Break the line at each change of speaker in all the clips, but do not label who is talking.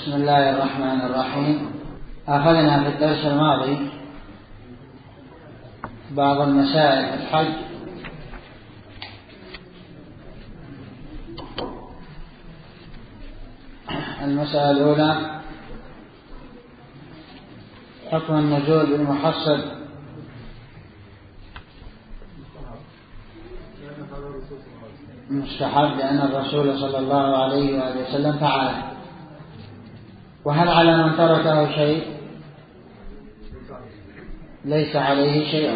بسم الله الرحمن الرحيم. أخذنا في الدرس الماضي بعض المسائل في الحج. المسألة الأولى: حكم النزول بالمحصب مستحب لأن الرسول صلى الله عليه وآله وسلم فعله. وهل على من تركه شيء؟ ليس عليه شيء.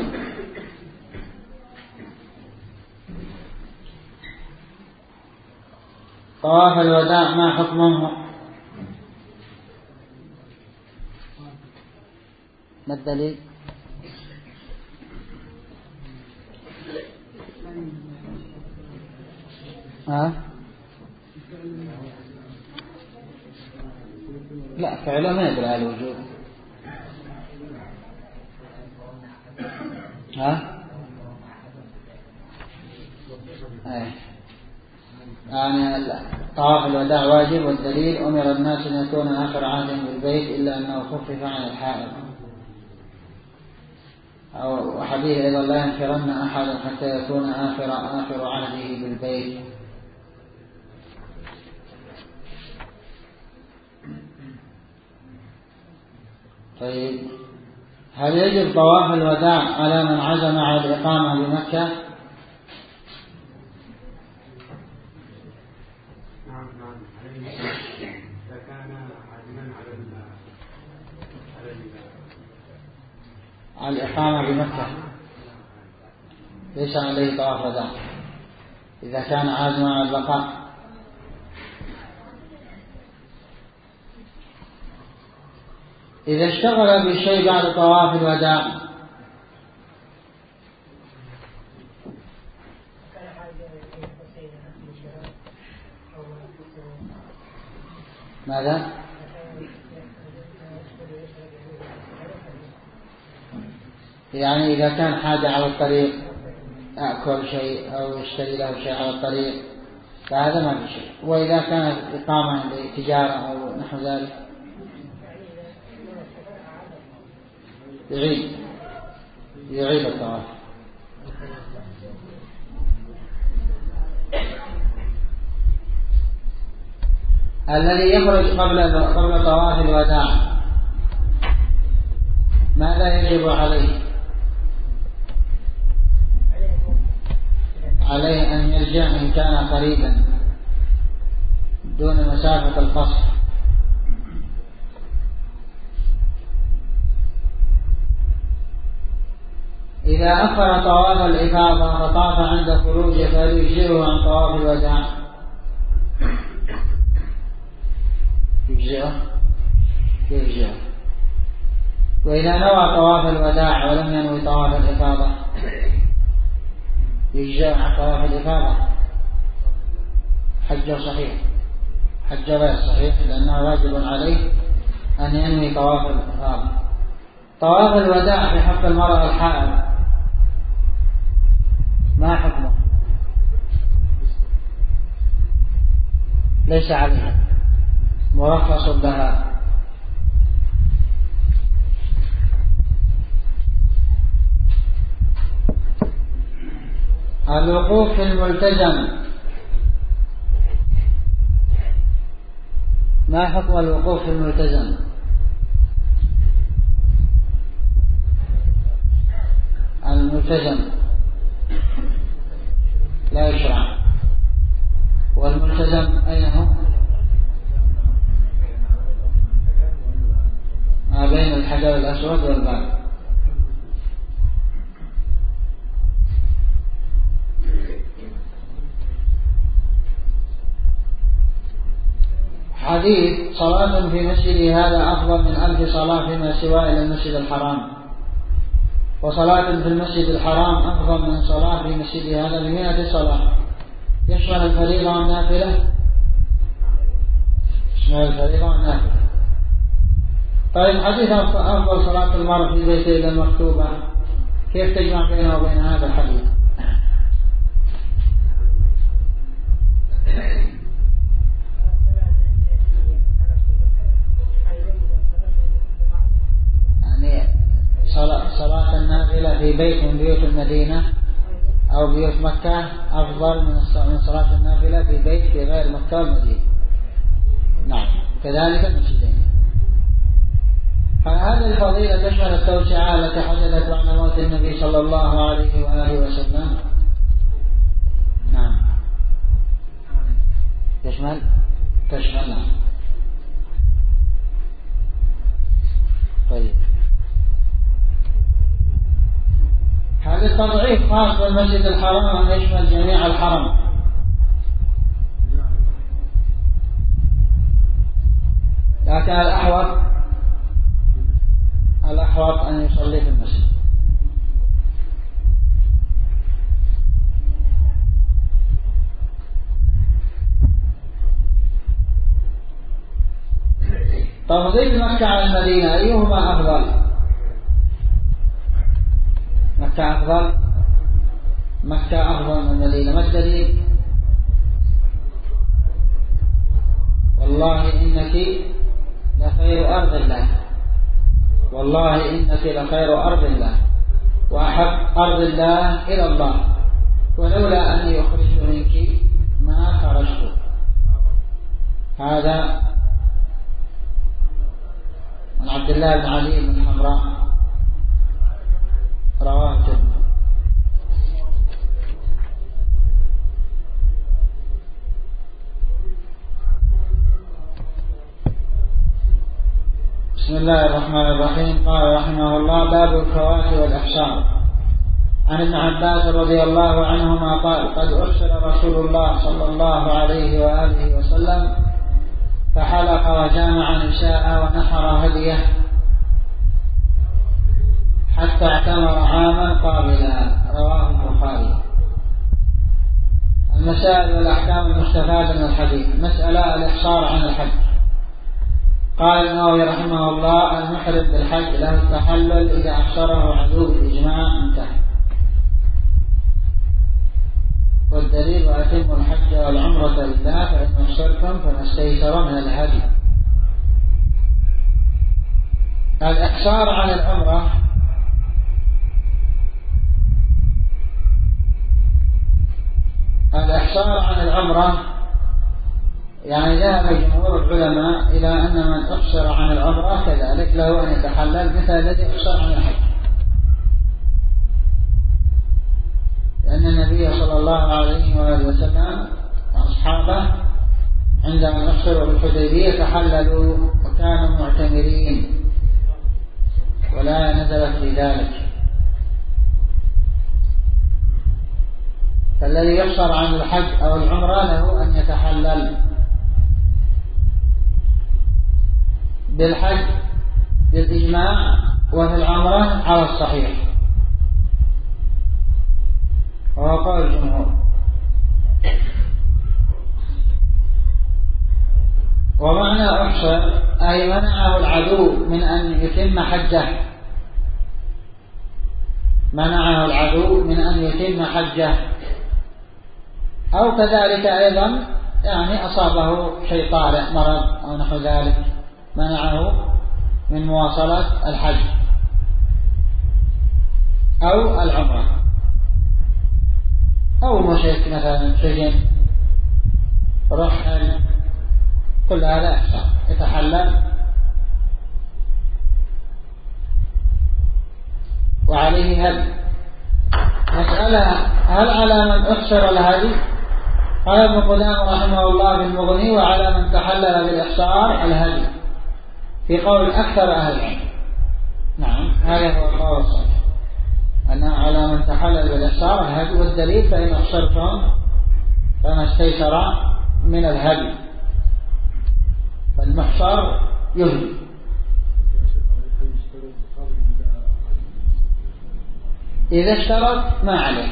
طواف الوداع ما حكمه؟ ما الدليل؟ لا، فعله ما يدل على الوجوب. يعني طواف الوداع واجب، والدليل: أمر الناس أن يكون آخر عهدهم بالبيت إلا أنه خفف عن الحائض. أو حديث أيضا: لا ينفرن أحد حتى يكون آخر عهده بالبيت. طيب، هل يجب طواف الوداع على من عزم على الإقامة بمكة؟ على الإقامة بمكة ليس عليه طواف وداع إذا كان عازما على البقاء. إذا اشتغل بشيء بعد طواف الوداع ماذا؟ يعني إذا كان حاجة على الطريق، أكل شيء أو يشتري له شيء على الطريق، فهذا ما في شيء. وإذا كانت إقامة لتجارة أو نحو ذلك يعيد الطواف. الذي يخرج قبل طواف الوداع ماذا يجب عليه؟ عليه أن يرجع إن كان قريبا دون مسافة القصر. إذا أخر طواف الإفاضة فطاف عند خروجه فهل يجزئه عن طواف الوداع؟ يجزئه. وإذا نوى طواف الوداع ولم ينوي طواف الإفاضة يجزئه عن طواف الإفاضة. حجه صحيح، حج غير صحيح، لأنه واجب عليه أن ينوي طواف الإفاضة. طواف الوداع في حق المرأة الحائض ما حكمه؟ ليس عليها، مرخص لها. الوقوف في الملتزم ما حكم الوقوف في الملتزم؟ الملتزم لا يشرع. والملتزم أين هو؟ ما بين الحجر الأسود والباب. حديث: صلاة في مسجدي هذا أفضل من 1000 صلاة فيما سواه إلى المسجد الحرام، وصلاة في المسجد الحرام أفضل من صلاة في مسجدي هذا ب100 صلاة. يشمل الفريضة والنافلة؟ يشمل الفريضة والنافلة. طيب، حديث أفضل صلاة المرء في بيته إلى المكتوبة، كيف تجمع بينه وبين هذا الحديث؟ النافلة في بيت من بيوت المدينة أو بيوت مكة أفضل من صلاة النافلة في بيت في غير مكة والمدينة. نعم، كذلك المسجدين. فهذه الفضيلة تشمل التوسعة التي حدثت بعد موت النبي صلى الله عليه وآله وسلم. نعم، تشمل نعم. طيب، هذا التضعيف خاص بالمسجد الحرام أن يشمل جميع الحرم، لكن الأحوط أن يصلي في المسجد. تفضيل مكة على المدينة أيهما أفضل؟ مكة أفضل من المدينة. ما الدليل؟ والله إنك لخير أرض الله، والله إنك لخير أرض الله وأحب أرض الله إلى الله، ولولا أني أخرجت منك ما خرجت. هذا عن عبد الله بن علي بن حمراء، رواه الترمذي. بسم الله الرحمن الرحيم. قال رحمه الله: باب الفوات والإحصار. عن ابن عباس رضي الله عنهما قال: قد أحصر رسول الله صلى الله عليه وآله وسلم فحلق وجامع نساء ونحر هديه حتى اعتمر عاما قابلا. رواه البخاري. المسائل والأحكام المستفادة من الحديث. مسألة: الإحصار عن الحج. قال النووي رحمه الله: المحرم بالحج له التحلل إذا أحصره عدو بالإجماع. انتهى. والدليل: وأتم الحج والعمرة لله فإن أحصرتم فما استيسر من الهدي. الإحصار عن العمرة يعني ذهب جمهور العلماء إلى أن من أحصر عن العمرة كذلك له أن يتحلل مثل الذي أحصر عن الحج، لأن النبي صلى الله عليه وآله وسلم وأصحابه عندما أحصروا بالحديبية تحللوا وكانوا معتمرين ولا نزلت في ذلك. فالذي يحصر عن الحج أو العمرة له أن يتحلل بالحج بالإجماع، وفي العمرة على الصحيح، وهو قول الجمهور. ومعنى أحصر أي منعه العدو من أن يتم حجه، أو كذلك أيضا يعني أصابه شيء طارئ مرض أو نحو ذلك منعه من مواصلة الحج أو العمرة، أو مشرك مثلا سجن رحل، كل هذا أحسن يتحلل. وعليه هدي. مسألة: هل على من أحصر الهدي؟ قال ابن قدامة رحمه الله بالمغني: وعلى من تحلل بالإحصار الهدي، في قول أكثر أهل العلم. نعم، هذا هو القول الصحيح، أنه على من تحلل بالإحصار الهدي. والدليل: فإن أحصرتم فما استيسر من الهدي، فالمحصر يهدي. إذا اشترط ما عليه،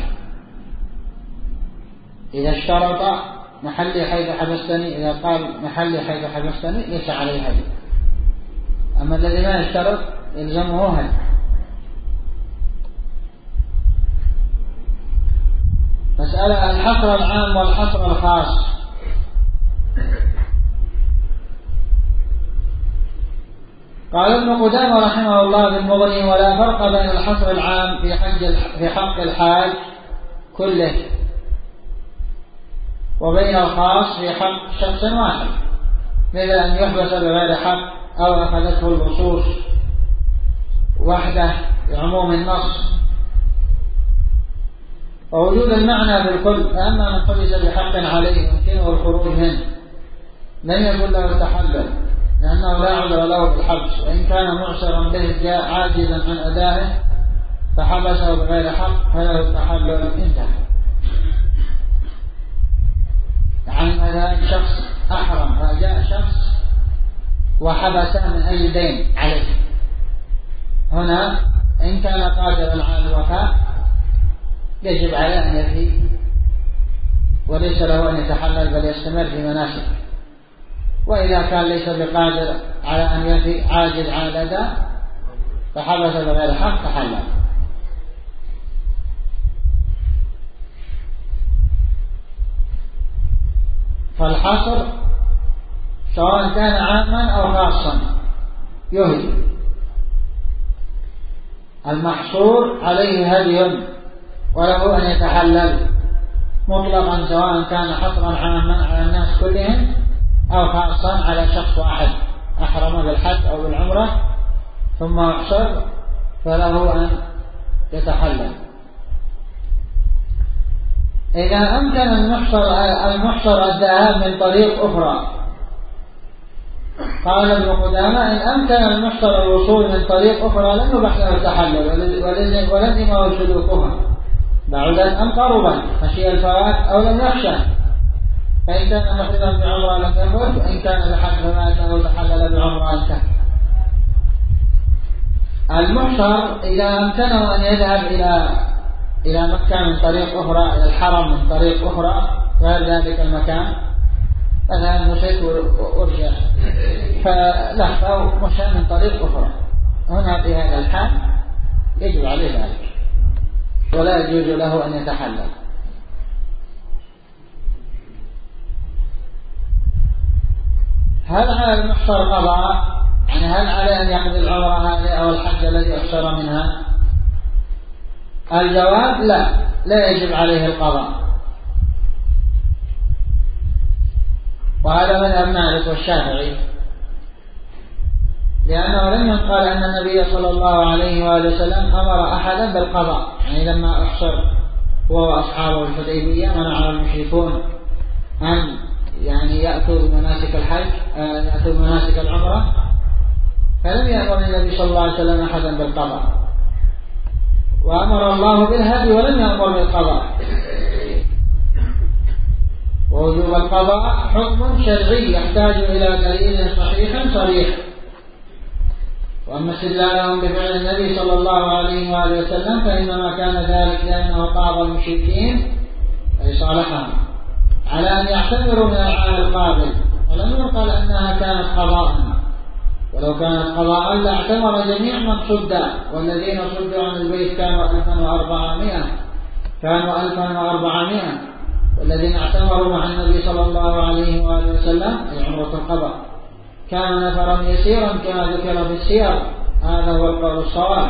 إذا اشترط محلي حيث حبستني، إذا قال محلي حيث حبستني ليس عليه هدي. أما الذي ما يشترط يلزمه هدي. مسألة: الحصر العام والحصر الخاص. قال ابن قدامة رحمه الله في المغني: ولا فرق بين الحصر العام في حق الحاج كله وبين الخاص في حق شخص واحد، مثل أن يحبس بغير حق أو أخذته اللصوص وحده بعموم النص ووجود المعنى في الكل. فأما من حبس بحق عليه يمكنه الخروج منه لم يكن له التحلل، لأنه لا عذر له بالحبس، وإن كان معسرا به عاجزا عن أدائه فحبسه بغير حق فله التحلل. انتهى. يعني مثلا شخص أحرم فجاء شخص وحبسه من أي دين عليه، هنا إن كان قادرا على الوفاء يجب عليه أن يفي وليس له أن يتحلل بل يستمر في مناسك. وإذا كان ليس بقادر على أن يفي عاجز عن الأداء فحبس بغير حق تحلل. فالحصر سواء كان عاما أو خاصا يهدي. المحصور عليه هدي وله أن يتحلل مطلقا، سواء كان حصرا عاما على الناس كلهم أو خاصا على شخص واحد أحرم بالحج أو بالعمرة ثم يحصر فله أن يتحلل. إذا أمكن المحصر الذهاب من طريق أخرى، قال ابن قدامة: إن أمكن المحصر الوصول من طريق أخرى لم يبح له التحلل ولزمه سلوكها بعدت أم قربا خشي الفوات أو لم يخشى، فإن كان محرما بعمرة لم يفت، وإن كان بحج فمات له تحلل بعمرة انتهى. المحصر إذا أمكنه أن يذهب إلى مكة من طريق أخرى، إلى الحرم من طريق أخرى غير ذلك المكان، مثلا مشيت ورجع فلف أو مشى من طريق أخرى، هنا في هذا الحال يجب عليه ذلك ولا يجوز له أن يتحلل. هل على المحصر قضاء؟ يعني هل عليه أن يقضي العمرة هذه أو الحج الذي أحصر منها؟ الجواب: لا يجب عليه القضاء. وهذا مذهب مالك والشافعي، لأنه لم يقال أن النبي صلى الله عليه وآله وسلم أمر أحدا بالقضاء. يعني لما أحصر هو وأصحابه الحديبية منع المشركون أن يأتوا بمناسك الحج، يأتوا بمناسك العمرة، فلم يأمر النبي صلى الله عليه وسلم أحدا بالقضاء، وأمر الله بالهدي ولم يأمر بالقضاء. ووجوب القضاء حكم شرعي يحتاج إلى دليل صحيح صريح. وأما استدلالهم بفعل النبي صلى الله عليه وآله وسلم فإنما كان ذلك لأنه قاضى المشركين أي صالحهم على أن يعتبروا من العام القابل، ولم يقل أنها كانت قضاء، ولو كانت قضاء لاعتمر جميع من صد، والذين صدوا عن البيت كانوا 1400 والذين اعتمروا مع النبي صلى الله عليه وآله وسلم أي عمرة القضاء كان نفرا يسيرا كما ذكر في السير. هذا هو القول الصواب.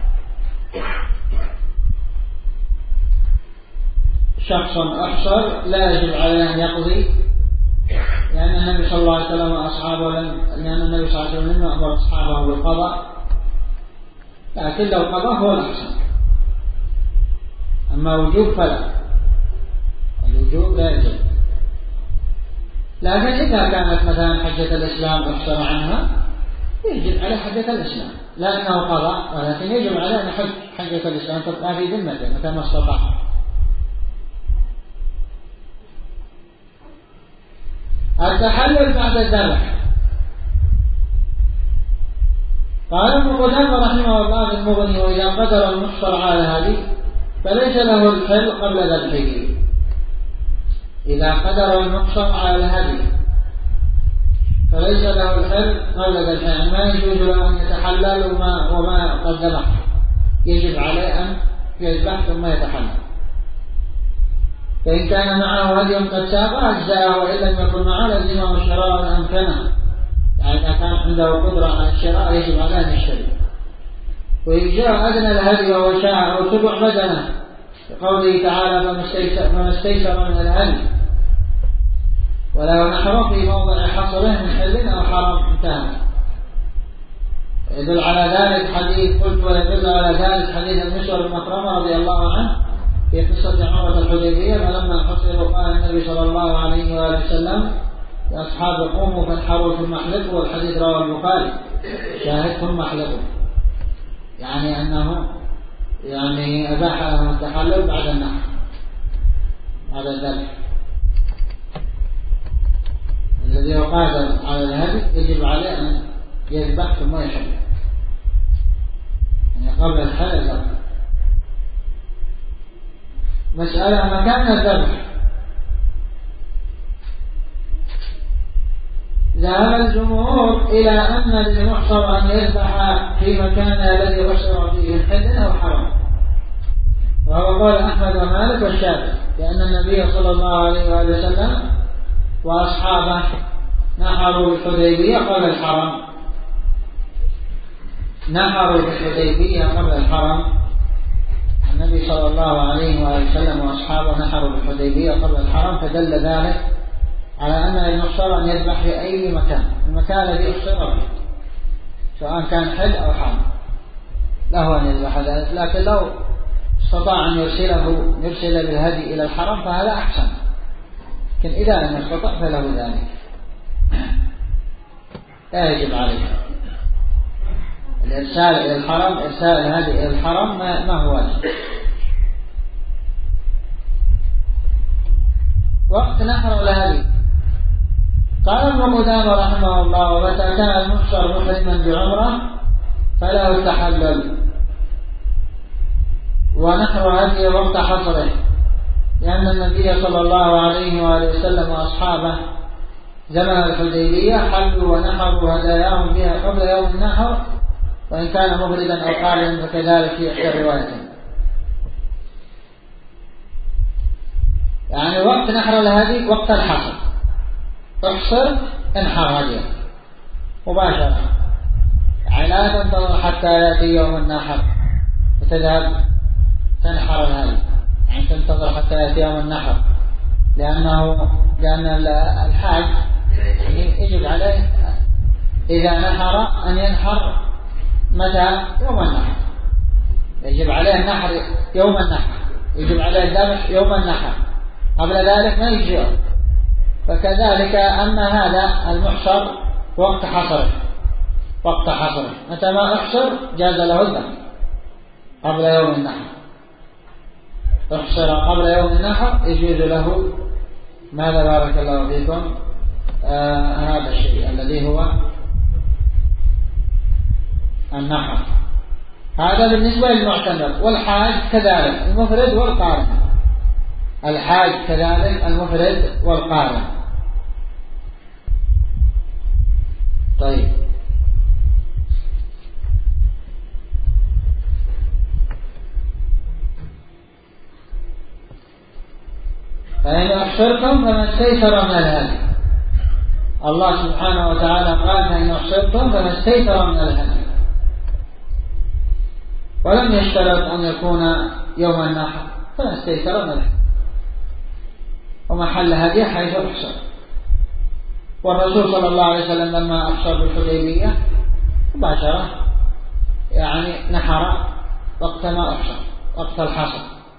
شخص أحصر لا يجب عليه أن يقضي، لأن النبي صلى الله عليه وسلم وأصحابه لأن النبي صلى الله عليه وسلم أمر أصحابه بالقضاء، لكن لو قضى هو الأحسن. أما وجوب فلا، الوجوب لا يجب. لكن إذا كانت مثلا حجة الإسلام أحصر عنها يجب على حجة الإسلام، لا أنه قضى، ولكن يجب عليه أن حجة الإسلام تبقى في ذمته متى ما استطاع. التحلل بعد الذبح. قال ابن قدامة رحمه الله في المغني: وإذا قدر المحصر على الهدي فليس له الحل قبل ذبحه. إذا قدر المحصر على الهدي فليس له الحل قبل ذبحه، ما يجوز له أن يتحلل وما قد ذبح، يجب عليه أن يذبح ثم يتحلل. فإن كان معه هدي قد ساق أجزاءه، وإن لم يكن معه لزمه شراء الأمكنة، يعني إذا كان عنده قدرة على الشراء يجب عليه أن يشتري. وإن جاء أدنى الهدي وهو شاء أو سبع بدنه لقوله تعالى فما استيسر من الهدي ولو نحر في موضع حصره من حل أو حرام انتهى. يدل على ذلك حديث قلت ويدل على ذلك حديث المسور بن مخرمة رضي الله عنه في قصة عمرة الحديبية فلما حصروا قال النبي صلى الله عليه وآله وسلم لأصحاب قوموا فانحروا ثم احلقوا، والحديث رواه البخاري شاهد ثم احلقوا، يعني أنه يعني أباح لهم التحلل بعد النحر بعد ذلك. الذي يقادر على الهدي يجب عليه أن يذبح ثم يحل، يعني قبل الحلق. مسألة مكان الذبح. ذهب الجمهور إلى أن للمحصر أن يذبح في مكان الذي أحصر فيه من حل أو حرام، وهو قول أحمد ومالك والشافعي، لأن النبي صلى الله عليه وآله وسلم وأصحابه نحروا بالحديبية قبل الحرم، نحروا بالحديبية قبل الحرم. النبي صلى الله عليه وآله وسلم وأصحابه نحروا بالحديبية قبل الحرم، فدل ذلك على أن المحصر أن يذبح في أي مكان، المكان الذي أحصر فيه سواء كان حل أو حرم له أن يذبح ذلك. لكن لو استطاع أن يرسل بالهدي إلى الحرم فهذا أحسن، لكن إذا لم يستطع فله ذلك لا يجب عليه الإرسال إلى الحرم. إرسال الهدي إلى الحرم ما هو واجب. وقت نحر الهدي قال ابن قدامة رحمه الله ومتى كان المحصر محرما بعمرة فله التحلل ونحر هدي وقت حصره، لأن النبي صلى الله عليه وآله وسلم وأصحابه زمن الحديبية حلوا ونحروا هداياهم بها قبل يوم النحر، وإن كان مفردا أو قارنا فكذلك في إحدى الروايتين. يعني وقت نحر الهدي وقت الحصر، تحصر انحر هديك مباشرة، يعني لا تنتظر حتى يأتي يوم النحر وتذهب تنحر الهدي، يعني تنتظر حتى يأتي يوم النحر، لأن الحاج يجب عليه إذا نحر أن ينحر متى؟ يوم النحر، يجب عليه النحر يوم النحر، يجب عليه الذبح يوم النحر، قبل ذلك ما يجزئه. فكذلك أن هذا المحصر وقت حصره، وقت حصره متى ما أحصر جاز له الذبح قبل يوم النحر، احصر قبل يوم النحر يجوز له ماذا بارك الله فيكم هذا الشيء الذي هو النحر. هذا بالنسبة للمعتمر. والحاج كذلك المفرد والقارن، الحاج كذلك المفرد والقارن. طيب فإن أحصرتم فما استيسر من الهدي، الله سبحانه وتعالى قال فإن أحصرتم فما استيسر من الهدي، ولم يشترط أن يكون يوم النحر، فما استيسر من الهدي ومحل هدي حيث أحصر. والرسول صلى الله عليه وسلم لما أحصر بالحديبية مباشرة يعني نحر وقت ما أحصر، وقت الحصر.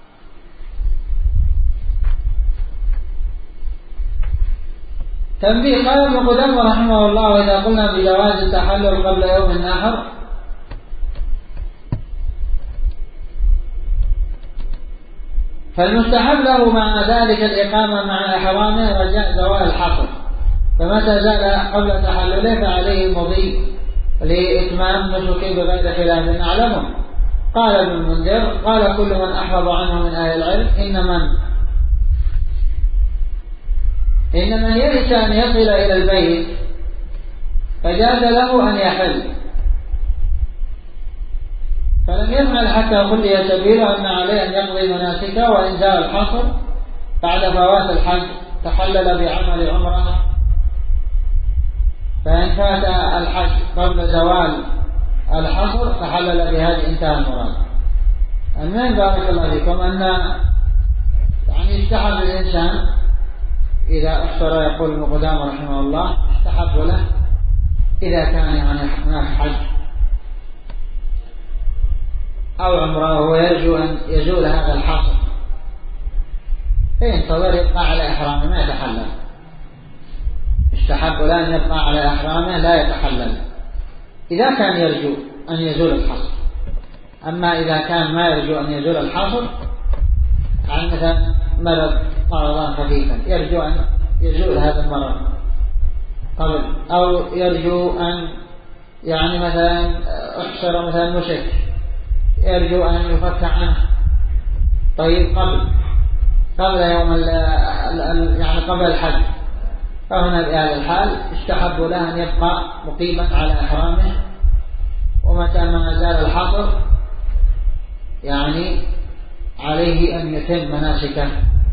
تنبيه قال ابن قدامة رحمه الله وإذا قلنا بجواز التحلل قبل يوم النحر فالمستحب له مع ذلك الإقامة مع إحرامه رجاء زوال الحصر، فمتى زال قبل تحلله فعليه المضي لإتمام نسك بغير خلاف نعلمه. قال ابن المنذر قال كل من أحفظ عنه من أهل العلم إن من يئس أن يصل إلى البيت فجاز له أن يحل، فلم يفعل حتى خلي سبيله أن عليه أن يقضي مناسكه، وإن زال الحصر بعد فوات الحج تحلل بعمل عمره فإن فات الحج قبل زوال الحصر تحلل بهذه، انتهى المراد. المهم بارك الله فيكم أن يعني يستحب الإنسان إذا أفطر، يقول ابن قدامة رحمه الله، يستحب له إذا كان يعني هناك حج أو عمره وهو يرجو أن يزول هذا الحصر، ينتظر يبقى على إحرامه ما يتحلل. يستحب له أن يبقى على إحرامه لا يتحلل إذا كان يرجو أن يزول الحصر. أما إذا كان ما يرجو أن يزول الحصر، يعني مثلا مرض مرضا خفيفا يرجو أن يزول هذا المرض قبل، أو يرجو أن يعني مثلا أحصر مثلا مشك يرجو أن يفك عنه، طيب قبل يوم يعني قبل الحج، فهنا بهذا الحال استحب له أن يبقى مقيما على إحرامه، ومتى ما زال الحصر يعني عليه أن يتم مناسكه.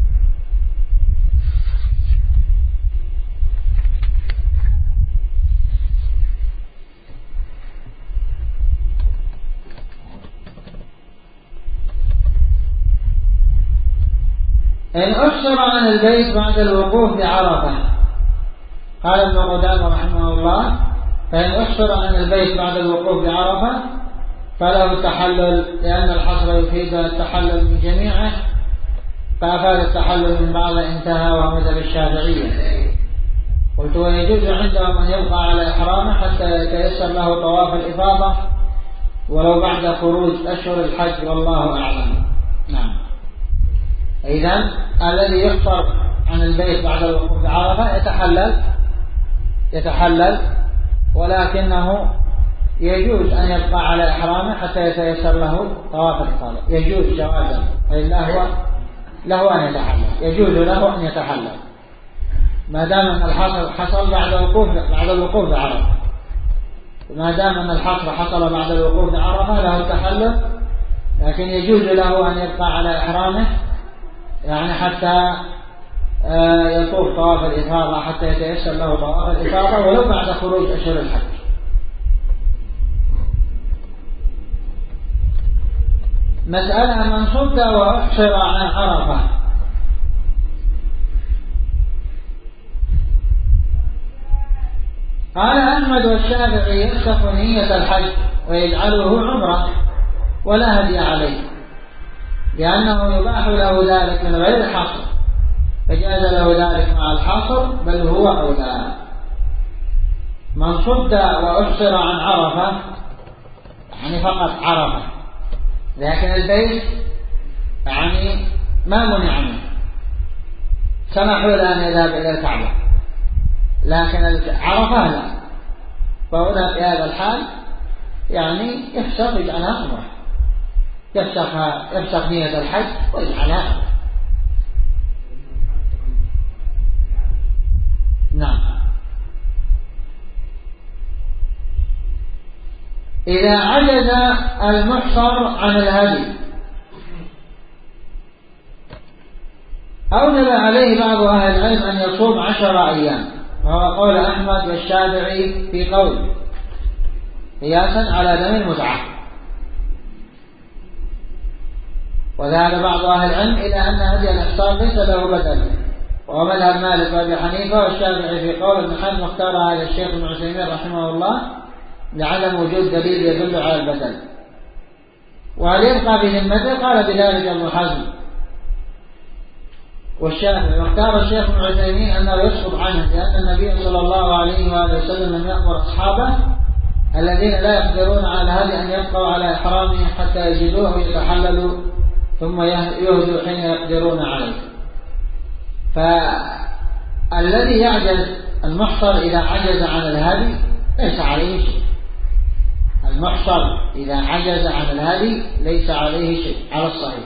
إن أحصر عن البيت بعد الوقوف بعرفة، قال ابن قدامة رحمه الله: فإن أحصر عن البيت بعد الوقوف بعرفة فله التحلل، لأن الحصر يفيد التحلل من جميعه، فأفاد التحلل من بعض انتهى، وهو مذهب الشافعية. قلت: ويجوز عندهم أن يبقى على إحرامه حتى يتيسر له طواف الإفاضة ولو بعد خروج أشهر الحج، والله أعلم. نعم. إذن الذي يحصر عن البيت بعد الوقوف بعرفة يتحلل، ولكنه يجوز أن يبقى على إحرامه حتى يتيسر له طواف الإفاضة، يجوز جوازا، وإلا هو له أن يتحلل، يجوز له أن يتحلل ما دام أن الحصر حصل بعد الوقوف بعرفة. ما دام أن الحصر حصل بعد الوقوف بعرفة له التحلل، لكن يجوز له أن يبقى على إحرامه يعني حتى يطوف طواف الإفاضة، حتى يتيسر له طواف الإفاضة ولو بعد خروج أشهر الحج. مسألة: من صد وأحصر عن عرفة. قال أحمد والشافعي: يفسخ نية الحج ويجعله عمرة ولا هدي عليه، لأنه يباح له ذلك من غير حصر، فجاز له ذلك مع الحصر، بل هو أولى. من صد وأحصر عن عرفة يعني فقط عرفة، لكن البيت يعني ما منع منه، سمحوا له أن يذهب إلى الكعبة، لكن عرفة لا، فهنا في هذا الحال يعني يفسخ يجعلها عمره، يفسخ نية الحج ويجعلها عمره. نعم. إذا عجز المحصر عن الهدي أوجب عليه بعض أهل العلم أن يصوم 10 أيام، وهو قول أحمد والشافعي في قول قياسا على دم المتعة. وذهب بعض أهل العلم إلى أن هدي الإحصار ليس له بدل، وهو مذهب مالك وأبي حنيفة والشافعي في قول ابن حزم، واختار هذا الشيخ ابن عثيمين رحمه الله لعدم وجود دليل يدل على البدل. وهل يبقى بذمته؟ قال بذلك ابن حزم والشافعي، واختار الشيخ ابن عثيمين أنه يسقط عنه، لأن النبي صلى الله عليه وآله وسلم لم يأمر أصحابه الذين لا يقدرون على الهدي أن يبقوا على إحرامهم حتى يجدوه ويتحللوا ثم يهدوا حين يقدرون عليه. فالذي يعجز المحصر إذا عجز عن الهدي ليس عليه شيء. المحصر إذا عجز عن الهدي ليس عليه شيء على الصحيح،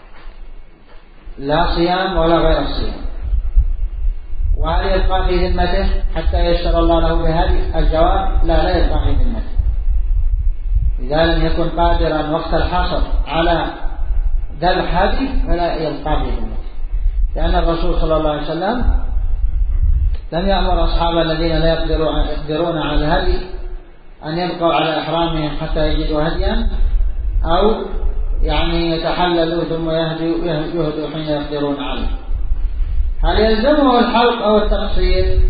لا صيام ولا غير الصيام. وهل يبقى في ذمته حتى ييسر الله له بهدي؟ الجواب: لا يبقى في ذمته. إذا لم يكن قادرا وقت الحصر على ذبح هدي فلا يبقى في ذمته، لأن الرسول صلى الله عليه وسلم لم يأمر أصحاب الذين لا يقدرون على الهدي أن يبقوا على إحرامهم حتى يجدوا هديا، أو يعني يتحللوا ثم يهدوا حين يقدرون عليه. هل يلزمه الحلق أو التقصير؟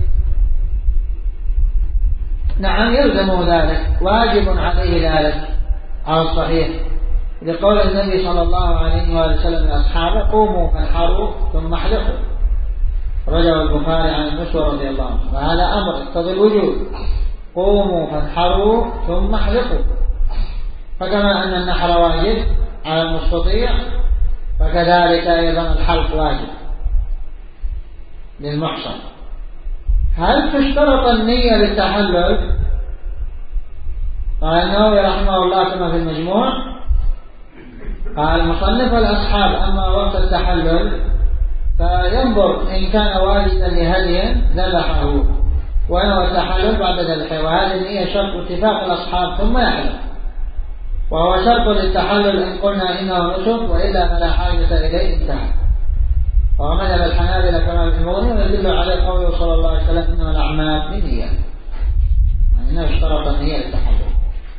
نعم يلزمه ذلك، واجب عليه ذلك على الصحيح، لقول النبي صلى الله عليه وسلم لأصحابه: قوموا فانحروا ثم احلقوا. رجع البخاري عن المسور رضي الله عنه، وهذا أمر يقتضي الوجوب: قوموا فانحروا ثم احلقوا. فكما أن النحر واجب على المستطيع، فكذلك أيضا الحلق واجب للمحصن. هل تشترط النية للتحلل؟ قال النووي رحمه الله كما في المجموع، قال المصنف: الأصحاب أما وقت التحلل فينظر إن كان واجدا لهدي ذبحه ونوى التحلل بعد ذبحه، وهذه النية شرط اتفاق الأصحاب ثم يحلل، وهو شرط للتحلل إن قلنا إنه نسك، وإلا فلا حاجة إليه انتهى. وهو مذهب الحنابلة كما في المغني، ويدل عليه قوله صلى الله عليه وسلم: إنما الأعمال بالنية، يعني إنه اشترط النية للتحلل.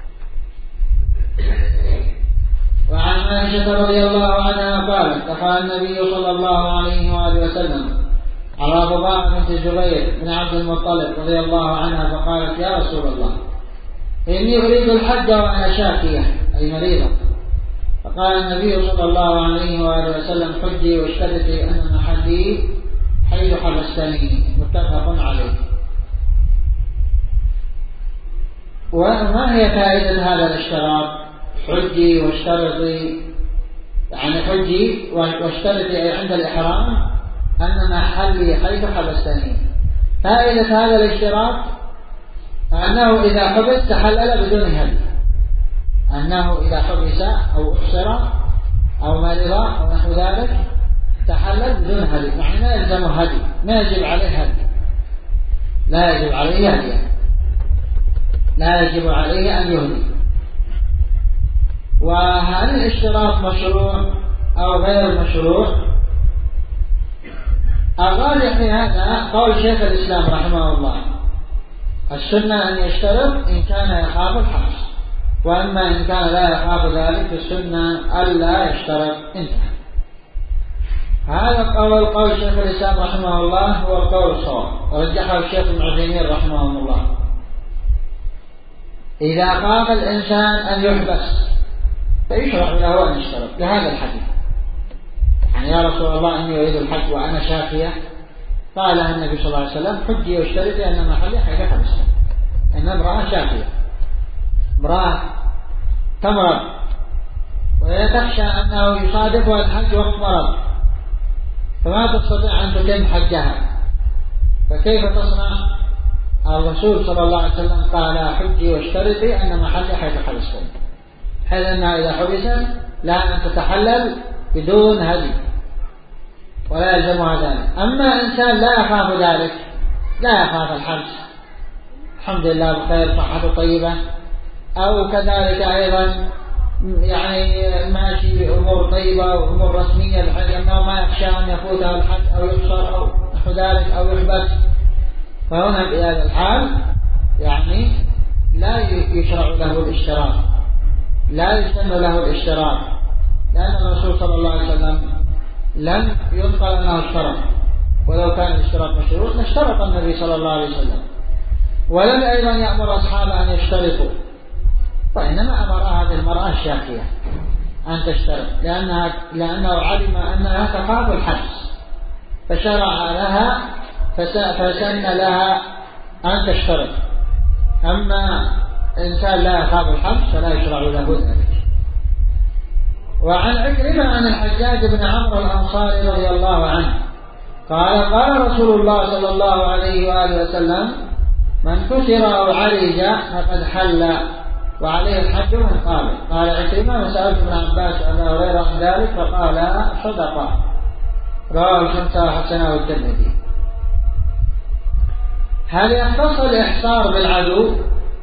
وعن عائشة رضي الله عنها قالت: دخل النبي صلى الله عليه وآله وسلم على رضاعة بنت الزبير بن عبد المطلب رضي الله عنها فقالت: يا رسول الله، إني أريد الحج وأنا شاكية، أي مريضة. فقال النبي صلى الله عليه وآله وسلم: حجي واشترطي أن محلي حيث حبستني، متفق عليه. وما هي فائدة هذا الاشتراط؟ حجي واشترطي، يعني حجي واشترطي عند الإحرام أن محلي حيث حبستني. فائدة هذا الاشتراط أنه إذا حبس تحلل بدون هدي، أنه إذا حبس أو أحصر أو مرض أو نحو ذلك تحلل بدون هدي، يعني ما يلزمه هدي، ما يجب عليه هدي، لا يجب عليه هدي، لا يجب عليه أن يهدي. وهل الاشتراط مشروع أو غير مشروع؟ الراجح في هذا قول شيخ الإسلام رحمه الله: السنة أن يشترط إن كان يخاف الحبس، وأما إن كان لا يخاف ذلك فالسنة ألا يشترط، انتهى. هذا قول شيخ الإسلام رحمه الله هو القول الصواب، ورجحه الشيخ ابن عثيمين رحمه الله. إذا خاف الإنسان أن يحبس فيشرع له أن يشترط لهذا الحديث، يعني: يا رسول الله إني أريد الحج وأنا شاكية. قال لها النبي صلى الله عليه وسلم: حجي واشترطي أن محلي حيث حبستني. إن امرأة شاكية، امرأة تمرض وهي تخشى أنه يصادفها الحج وقت مرض، فما تستطيع أن تتم حجها، فكيف تصنع؟ الرسول صلى الله عليه وسلم قال: حجي واشترطي أن محلي حيث حبستني، حيث أنها إذا حبست لا أن تتحلل بدون هدي ولا يلزمها ذلك. أما إنسان لا يخاف ذلك، لا يخاف الحبس، الحمد لله بخير، صحته طيبة، أو كذلك أيضا يعني ماشي بأمور طيبة وأمور رسمية بحيث أنه ما يخشى أن يفوته الحج أو يقصر أو نحو ذلك أو يحبس، فهنا بهذا الحال يعني لا يشرع له الاشتراط، لا يسن له الاشتراط، لأن الرسول صلى الله عليه وسلم لم ينقل أنه اشترط، ولو كان الاشتراط مشروع لاشترط النبي صلى الله عليه وسلم، ولم أيضا يأمر أصحابه أن يشترطوا، وإنما أمر هذه المرأة الشاكية أن تشترط، لأنه علم أنها تخاف الحبس فشرع لها فسن لها أن تشترط. أما إنسان لا يخاف الحبس فلا يشرع له ذلك. وعن عكرمة عن الحجاج بن عمرو الأنصاري رضي الله عنه قال: قال رسول الله صلى الله عليه وآله وسلم: من كسر أو عرج فقد حل وعليه الحج من قال. قال عكرمة: وسألت ابن عباس أبا هريرة عن ذلك فقال: صدق. رواه الخمسة وحسنه الترمذي. هل يختص الإحصار بالعدو؟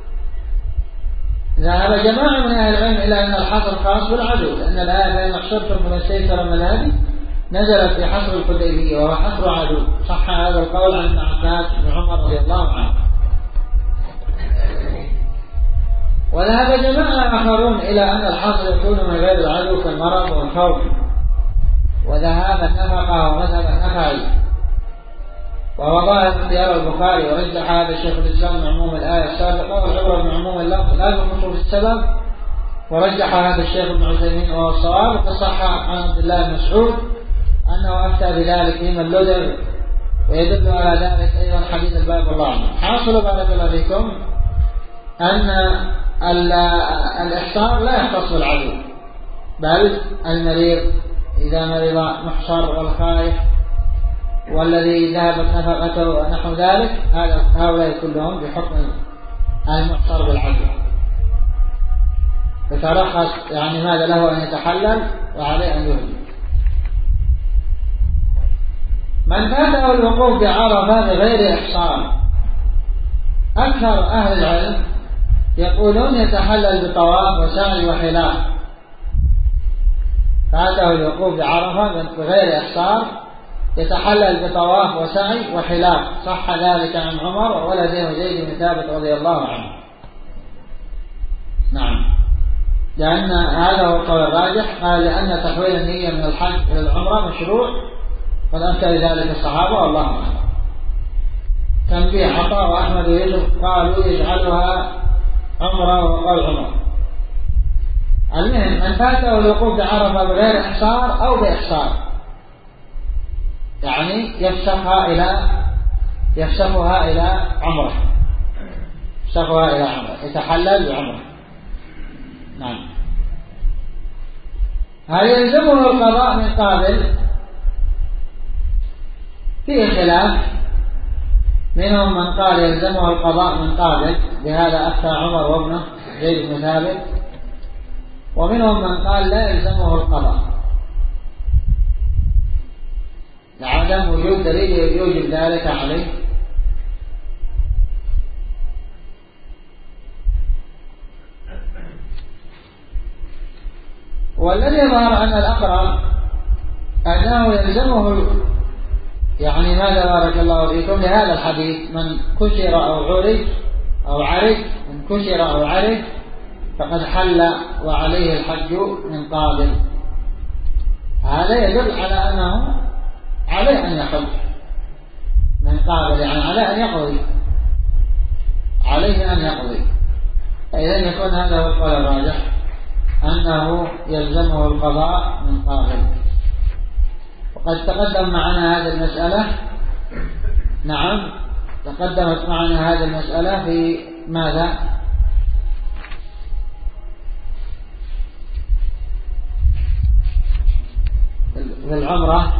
ذهب جماعة من أهل العلم إلى أن الحصر خاص بالعدو، لأن الآية: فإن أحصرتم فما استيسر من الهدي نزلت في حصر الحديبية وهو حصر عدو. صح هذا القول عن ابن عباس بن عمر رضي الله عنه. وذهب جماعة آخرون إلى أن الحصر يكون من غير العدو كالمرض والخوف، وذهاب النفقة ومذهب النخعي، وهو ظاهر اختيار البخاري، ورجح هذا الشيخ الإسلام من عموم الآية السابقة والعبرة من عموم اللفظ لا بخصوص السبب، ورجح هذا الشيخ ابن عثيمين وهو الصواب. وقد صح عن عبد الله بن مسعود أنه أفتى بذلك في من لدغ، ويدل على ذلك أيضا حديث الباب الله عنه. حاصل بارك الله فيكم أن الإحصار لا يختص بالعدو، بل المريض إذا مرض محصر، والخائف، والذي ذهبت نفقته ونحو ذلك، هؤلاء كلهم بحكم المحصر بالعدو. فترخص يعني ماذا له أن يتحلل وعليه أن يهدي. من فاته الوقوف بعرفة بغير إحصار، أكثر أهل العلم يقولون يتحلل بطواف وسعي وحلاق. فاته الوقوف بعرفة بغير إحصار يتحلل بطواف وسعي وحلاق. صح ذلك عن عمر وولده زيد بن ثابت رضي الله عنه. نعم، لأن هذا هو القول الراجح. قال لأن تحويل النية من الحج إلى العمرة مشروع، قد أفتى ذلك الصحابة والله أعلم. تنبيه: عطاء وأحمد ويوسف قالوا يجعلها عمرة وقال عمر. المهم من فاته الوقوف بعرفة بغير إحصار أو بإحصار، يعني يفسخها إلى عمرة، يتحلل بعمرة. نعم. هل يلزمه القضاء من قابل؟ فيه خلاف، منهم من قال يلزمه القضاء من قابل، بهذا أفتى عمر وابنه زيد بن ثابت، ومنهم من قال لا يلزمه القضاء لعدم وجود دليل يوجب ذلك عليه. والذي يظهر أن الأقرب أنه يلزمه، يعني ماذا بارك الله فيكم، لهذا الحديث: من كسر أو عرج فقد حل وعليه الحج من قابل. هذا يدل على أنه عليه أن يحج من قابل، يعني عليه أن يقضي. فإذا يكون هذا هو القول الراجح، أنه يلزمه القضاء من قابل. وقد تقدم معنا هذه المسألة. نعم، تقدمت معنا هذه المسألة في ماذا؟ في العمرة.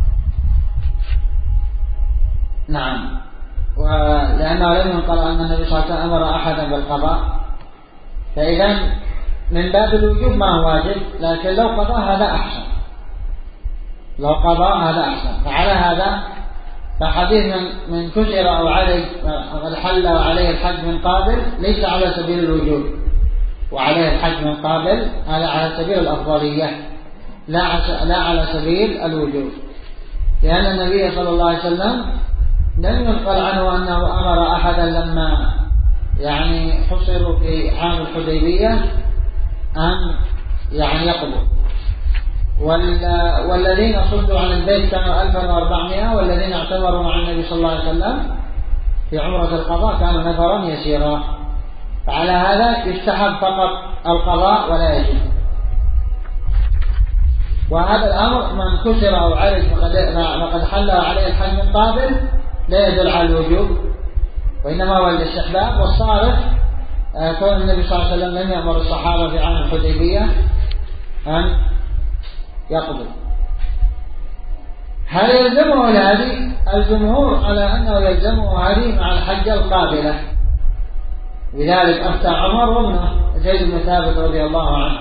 نعم، ولأنه لم ينقل أن النبي صلى الله عليه وسلم أمر أحدا بالقضاء، فإذا من باب الوجوب ما هو واجب، لكن لو قضى هذا أحسن. فعلى هذا فحديث من كسر أو علي وقد حل وعليه الحج من قابل ليس على سبيل الوجوب، وعليه الحج من قابل هذا على سبيل الأفضلية، لا على سبيل الوجوب، لأن النبي صلى الله عليه وسلم لم ينقل عنه أنه أمر أحدا لما حصروا في عام الحديبية أن يقضوا. والذين صدوا عن البيت كانوا 1400، والذين اعتمروا مع النبي صلى الله عليه وسلم في عمرة القضاء كانوا نفرا يسيرا. فعلى هذا يستحب فقط القضاء ولا يجب. وهذا الأمر من كسر أو عرج وقد حل عليه الحج من قابل لا يدل على الوجوب، وإنما هو الاستحباب. والصارف كون النبي صلى الله عليه وسلم لم يأمر الصحابة في عام الحديبية أن يقضوا. هل يلزمه الهدي؟ الجمهور على أنه يلزمه هدي مع الحجة القابلة، لذلك أفتى عمر وابنه زيد بن ثابت رضي الله عنه.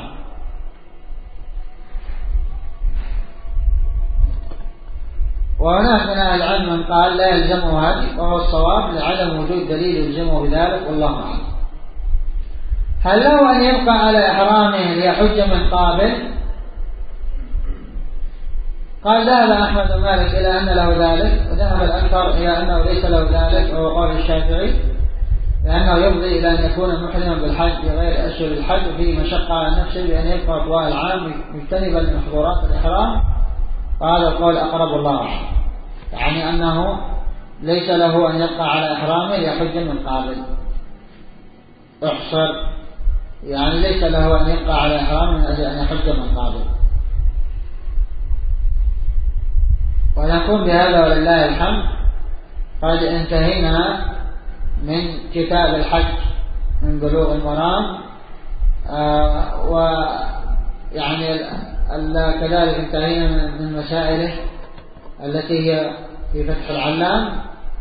وهناك من أهل العلم من قال لا يلزمه هدي، وهو الصواب لعدم وجود دليل يلزمه بذلك، والله أعلم. هل له أن يبقى على إحرامه ليحج من قابل؟ قال ذهب أحمد ومالك إلى أن له ذلك، وذهب الأكثر إلى أنه ليس له ذلك، وهو قول الشافعي، لأنه يفضي إلى أن يكون محرما بالحج بغير أشهر الحج، وفيه مشقة على نفسه بأن يبقى طوال العام مجتنبا لمحظورات الإحرام، وهذا القول أقرب الله، يعني أنه ليس له أن يبقى على إحرامه ليحج من قابل، احصر، يعني ليس له أن يبقى على إحرامه من أجل أن يحج من قابل. ونكون بهذا ولله الحمد قد انتهينا من كتاب الحج من بلوغ المرام، ويعني كذلك انتهينا من مسائله التي هي في فتح العلام،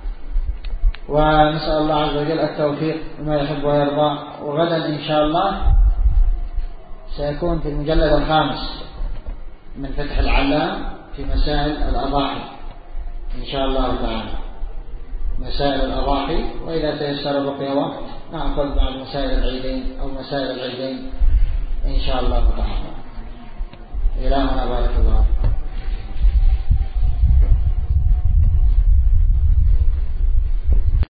ونسأل الله عز وجل التوفيق وما يحب ويرضى. وغدا إن شاء الله سيكون في المجلد الخامس من فتح العلام في مسائل الأضاحي إن شاء الله تعالى، مسائل الأضاحي، وإذا تيسر بقي وقت نأخذ بعض مسائل العيدين أو مسائل العيدين إن شاء الله تعالى. إلهنا بارك الله.